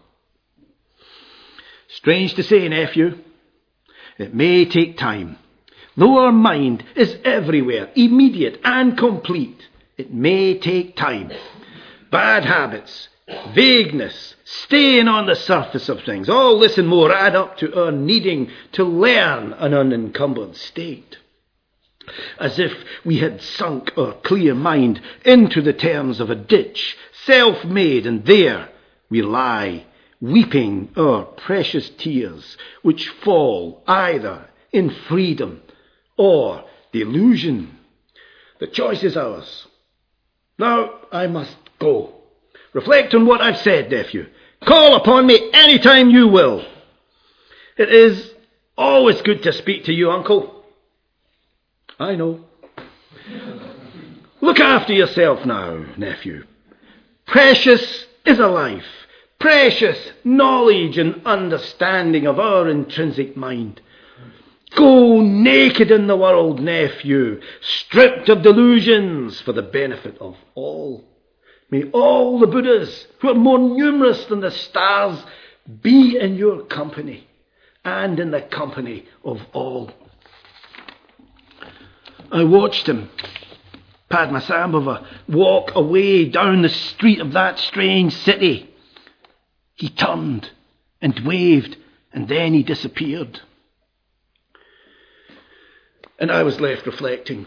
Strange to say, nephew, it may take time. Though our mind is everywhere, immediate and complete, it may take time. Bad habits, vagueness, staying on the surface of things, all this and more add up to our needing to learn an unencumbered state. As if we had sunk our clear mind into the terms of a ditch, self-made, and there we lie, weeping our precious tears, which fall either in freedom or delusion. The choice is ours. Now I must go, Reflect on what I've said, nephew. Call upon me any time you will. It is always good to speak to you, uncle. I know. Look after yourself now, nephew. Precious is a life. Precious knowledge and understanding of our intrinsic mind. Go naked in the world, nephew, stripped of delusions for the benefit of all. May all the Buddhas, who are more numerous than the stars, be in your company and in the company of all. I watched him, Padmasambhava, walk away down the street of that strange city. He turned and waved, and then he disappeared. And I was left reflecting.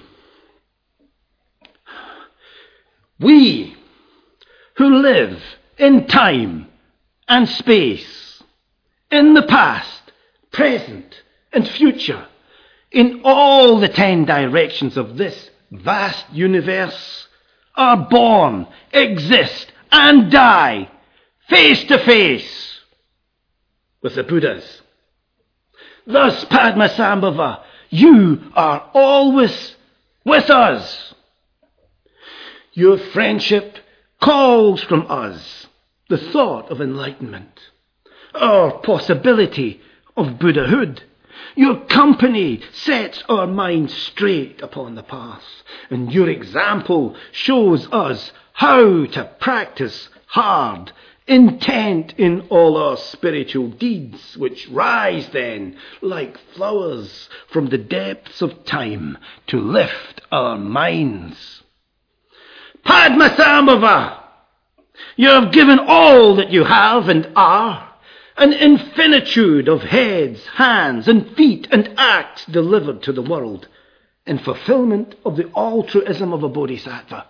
We who live in time and space, in the past, present and future, in all the ten directions of this vast universe, are born, exist and die face to face with the Buddhas. Thus, Padmasambhava, you are always with us. Your friendship calls from us the thought of enlightenment, our possibility of Buddhahood. Your company sets our minds straight upon the path, and your example shows us how to practice hard, intent in all our spiritual deeds, which rise then like flowers from the depths of time to lift our minds. Padmasambhava, you have given all that you have and are, an infinitude of heads, hands and feet and acts delivered to the world in fulfillment of the altruism of a bodhisattva.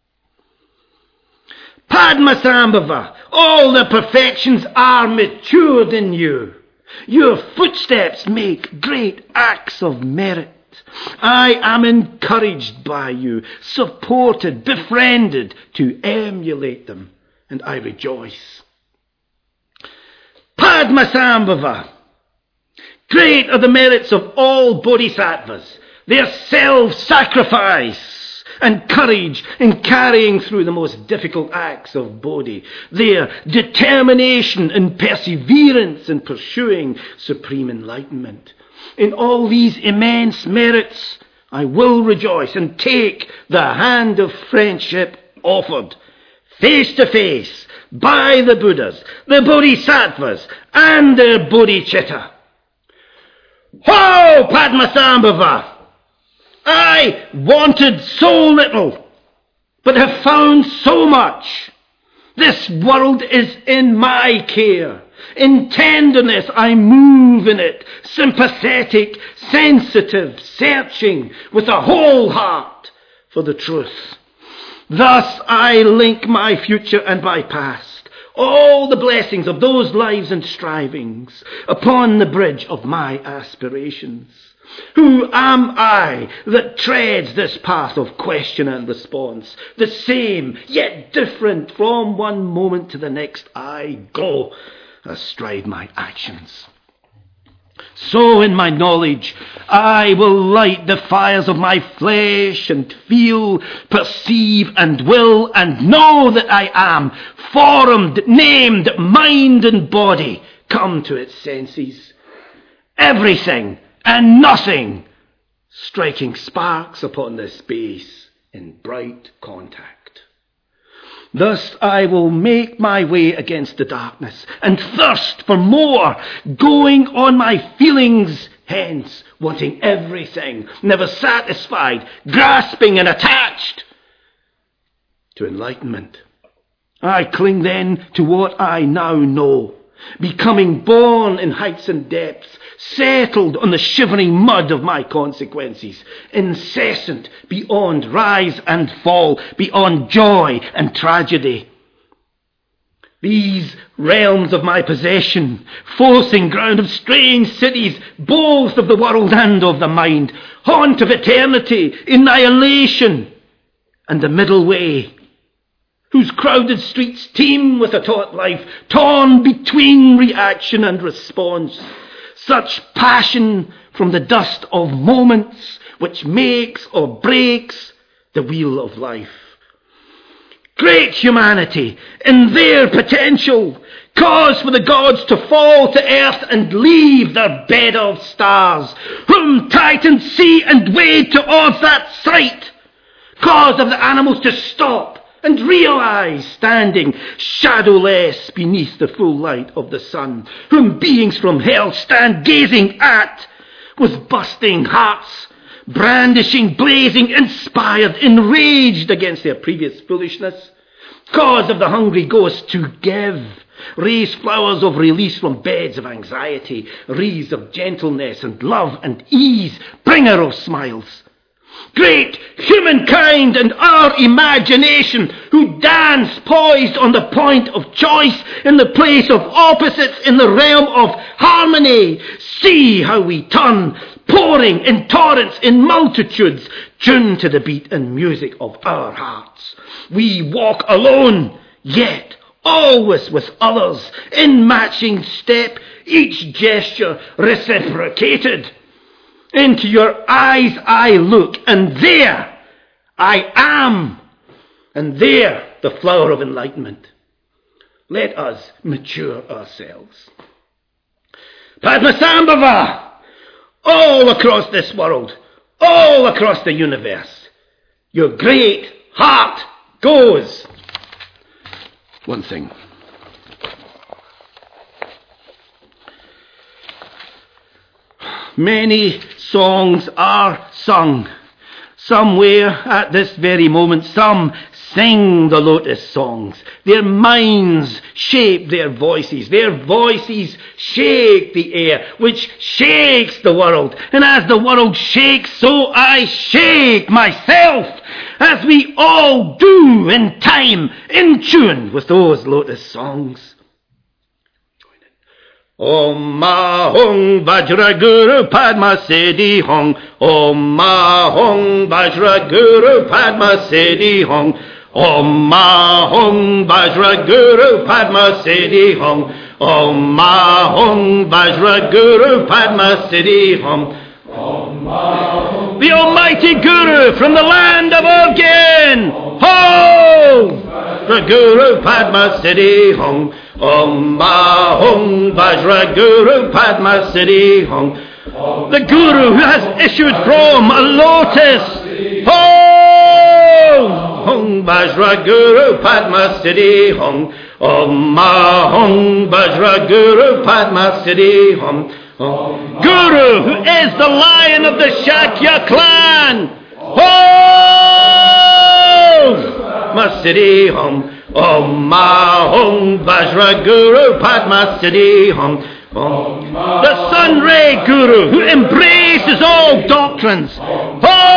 Padmasambhava, all the perfections are matured in you. Your footsteps make great acts of merit. I am encouraged by you, supported, befriended to emulate them, and I rejoice. Padmasambhava, great are the merits of all bodhisattvas, their self-sacrifice and courage in carrying through the most difficult acts of bodhi, their determination and perseverance in pursuing supreme enlightenment. In all these immense merits, I will rejoice and take the hand of friendship offered, face to face, by the Buddhas, the Bodhisattvas, and their bodhicitta. Ho, Padmasambhava! I wanted so little, but have found so much. This world is in my care. In tenderness I move in it, sympathetic, sensitive, searching with a whole heart for the truth. Thus I link my future and my past, all the blessings of those lives and strivings, upon the bridge of my aspirations. Who am I that treads this path of question and response? The same, yet different, from one moment to the next I go, astride my actions. So in my knowledge I will light the fires of my flesh, and feel, perceive and will and know that I am formed, named, mind and body come to its senses. Everything and nothing striking sparks upon the space in bright contact. Thus I will make my way against the darkness, and thirst for more, going on my feelings hence, wanting everything, never satisfied, grasping and attached to enlightenment. I cling then to what I now know, becoming born in heights and depths, settled on the shivering mud of my consequences, incessant beyond rise and fall, beyond joy and tragedy. These realms of my possession, forcing ground of strange cities, both of the world and of the mind, haunt of eternity, annihilation, and the middle way. whose crowded streets teem with a taut life, torn between reaction and response. Such passion from the dust of moments which makes or breaks the wheel of life. Great humanity, in their potential, cause for the gods to fall to earth and leave their bed of stars, whom Titans see and wade towards that sight. Cause of the animals to stop and realize, standing shadowless beneath the full light of the sun, whom beings from hell stand gazing at, with busting hearts, brandishing, blazing, inspired, enraged against their previous foolishness. Cause of the hungry ghosts to give, raise flowers of release from beds of anxiety, wreaths of gentleness and love and ease, bringer of smiles. Great humankind and our imagination, who dance poised on the point of choice in the place of opposites in the realm of harmony. See how we turn, pouring in torrents, in multitudes, tuned to the beat and music of our hearts. We walk alone, yet always with others, in matching step, each gesture reciprocated. Into your eyes I look, and there I am, and there the flower of enlightenment. Let us mature ourselves. Padmasambhava, all across this world, all across the universe, your great heart goes. One thing. Many songs are sung. Somewhere at this very moment, some sing the lotus songs. Their minds shape their voices. Their voices shake the air, which shakes the world. And as the world shakes, so I shake myself, as we all do in time, in tune with those lotus songs. Om Mahong Vajra Guru Padma Siddhi Hong. Om Mahong Vajra Guru Padma Siddhi Hong. Om Mahong Vajra Guru Padma Siddhi Hong. Om Mahong Vajra Guru Padma Siddhi Hong. The Almighty Guru from the land of Urgen. Ho! The Guru Padma Siddhi Hong. Om Mahong Vajra Guru Padma Siddhi Hong. The Guru who has issued from a lotus. Ho! Hong Vajra Guru Padma Siddhi Hong. Om Mahong Vajra Guru Padma Siddhi Hong. Guru who is the lion of the Shakya clan. Ho! Siddhi Hong. Om Mahong Vajra Guru Padma Siddhi Hong. The Sun Ray Guru who embraces all doctrines. Om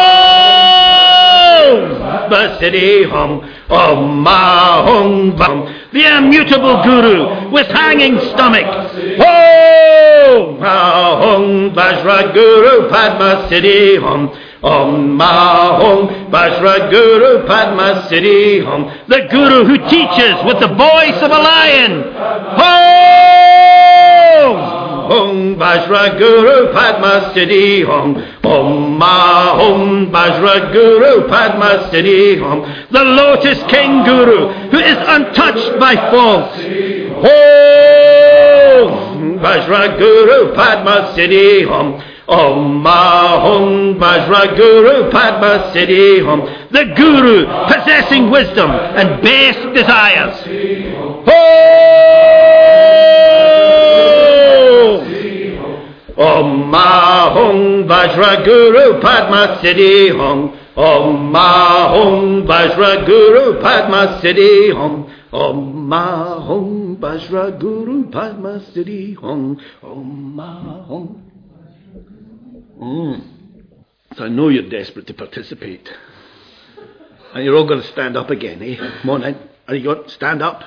Siddhi Hong. Om Mahong Vajra. The immutable Guru with hanging stomach. Om Mahong Vajra Guru Padma Siddhi Hong. Om Mahong Vajra Guru Padma Siddhi Hong. The Guru who teaches with the voice of a lion. Om Om Vajra Guru Padma Siddhi Hong. Om Mahong Vajra Guru Padma Siddhi Hong. The Lotus King Guru who is untouched by faults. Om Vajra Guru Padma Siddhi Hong. Om Mahong Vajra Guru Padma Siddhi Hong. The Guru possessing wisdom and best desires. Om Mahong Vajra Guru Padma Siddhi Hong. Om Mahong Vajra Guru Padma Siddhi Hong. Om Mahong Vajra Guru Padma Siddhi Hong. Om Mahong. Mm. So I know you're desperate to participate. And you're all going to stand up again, eh? Come on then. Are you going to stand up?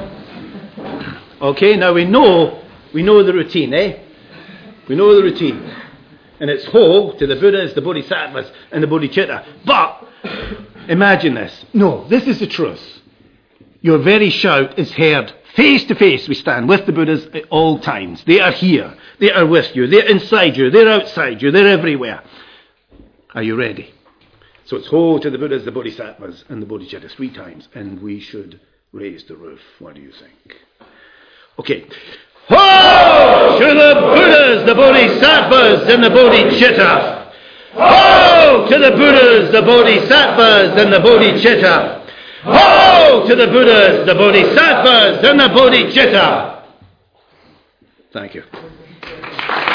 Okay, now we know, we know the routine, eh? We know the routine. And it's ho to the Buddhas, the Bodhisattvas, and the Bodhicitta. But, imagine this. No, this is the truth. Your very shout is heard. Face to face we stand with the Buddhas at all times. They are here. They are with you. They're inside you. They're outside you. They're everywhere. Are you ready? So it's ho to the Buddhas, the Bodhisattvas, and the Bodhicitta three times. And we should raise the roof. What do you think? Okay. Ho to the Buddhas, the Bodhisattvas, and the Bodhicitta. Ho to the Buddhas, the Bodhisattvas, and the Bodhicitta. Ho to the Buddhas, the Bodhisattvas, and the Bodhicitta. Thank you.